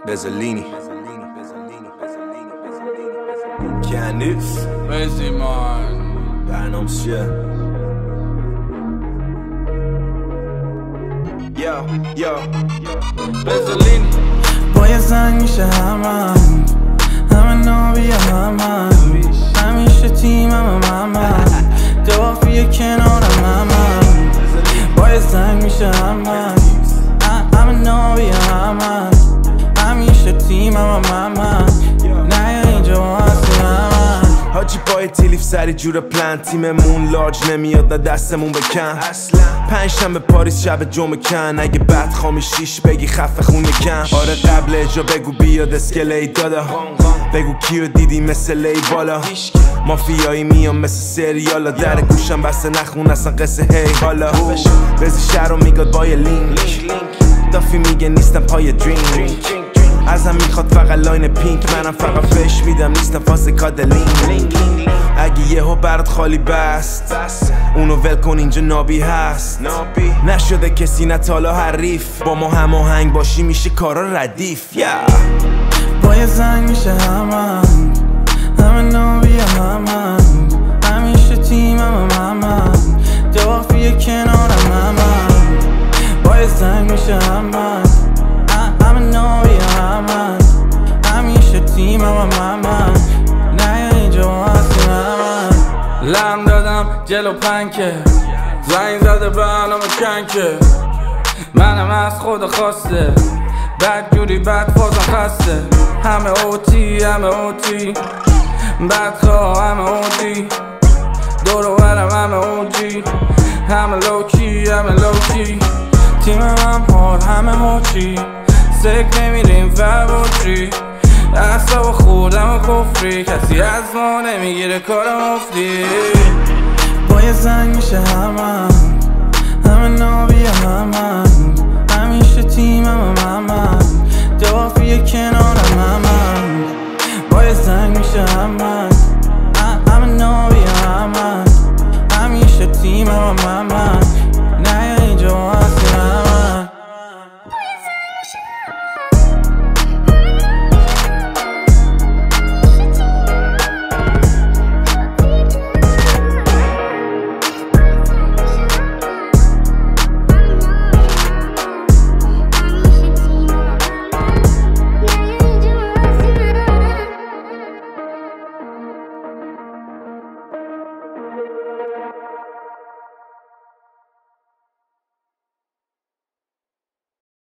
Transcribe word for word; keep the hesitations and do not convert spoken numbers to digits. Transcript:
Bezzolini Candice بزیمان برنامه‌ش چیه؟ یا یا بزلین با یه زنگ میشه همه همه نابیه همه همیشه تیم همه همه دافیه کنار همه با یه زنگ میشه همه همه نابیه همه همیشه تیم همه همه نه اینجا هستی همه حاجی پای تیلیف سری جور پلن تیممون لارج نمیاد نه دستمون بکن پنج شنبه پاریس شب جمعه کن اگه بد خامی شیش بگی خفه خون کن آره قبل اجا بگو بیاد اسکلی دادا بگو کیو دیدی مثل لی بالا مافیایی میام مثل سریالا در گوشم بسته نخون اصلا قصه هی حالا بزی شهر رو میگاد با یه لینک دافی میگه نیستم پای درینک ازم میخواد فقط لاین پینک منم فقط فش میدم نیستم فاسه کادلین اگه یهو برات خالی بست اونو ول کن اینجا نابی هست نشده کسی نه تالا حریف با ما هماهنگ باشی میشه کارا ردیف yeah. با یه زنگ میشه همه همه نابی همه همیشه تیم همه همه دافیه کنارم همه با یه زنگ میشه همه همه نابی همه همیشه تیم همه همه نه اینجا هستی همه لم دادم جلو پنکه زنگ زده برنامه کنکه منم از خود خواسته بد جوری بد فازم خسته همه اوتی همه اوتی بدخواه همه اوتی دور و برم همه اوجی همه لوکی همه لوکی تیم هم هار همه هوچی سک نمیریم فربوچی اصلا خوردم و کفری کسی از ما نمیگیره کار مفتی با یه زنگ میشه همه همه نابی همه